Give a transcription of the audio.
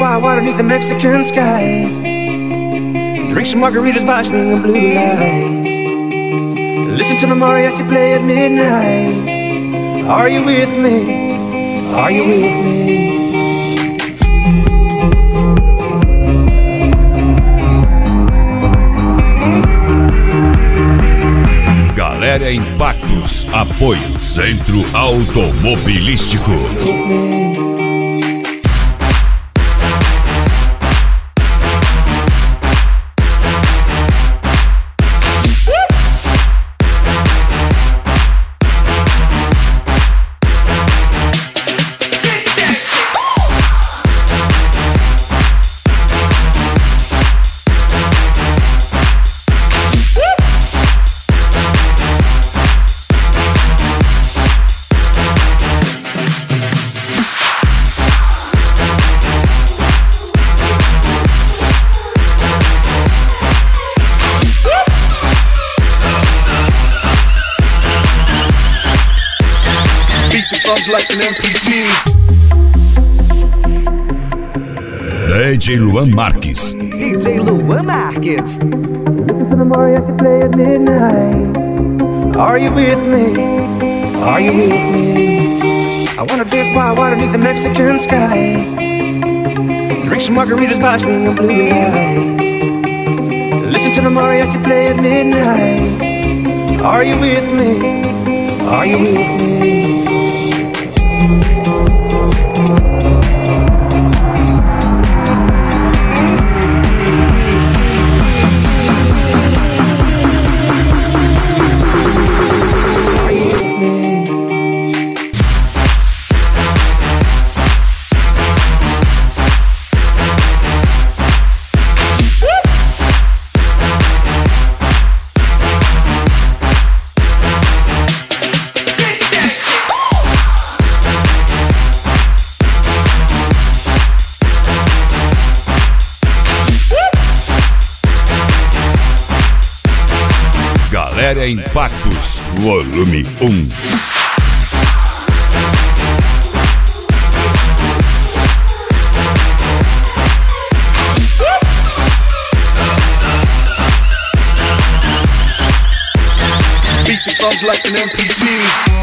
by water beneath the Mexican sky. Drink some margaritas by swinging blue lights. Listen to the mariachi play at midnight. Are you with me? Are you with me? Galera Impactos, apoio Centro Automobilístico. Like an MPC. DJ Luan Marques. DJ Luan Marques. Listen to the mariachi play at midnight. Are you with me? Are you with me? I wanna dance by water beneath the Mexican sky. Drink some margaritas by swinging blue lights. Listen to the mariachi play at midnight. Are you with me? Are you with me? Galera Impactos, volume 1. Beat the drums like an MPC.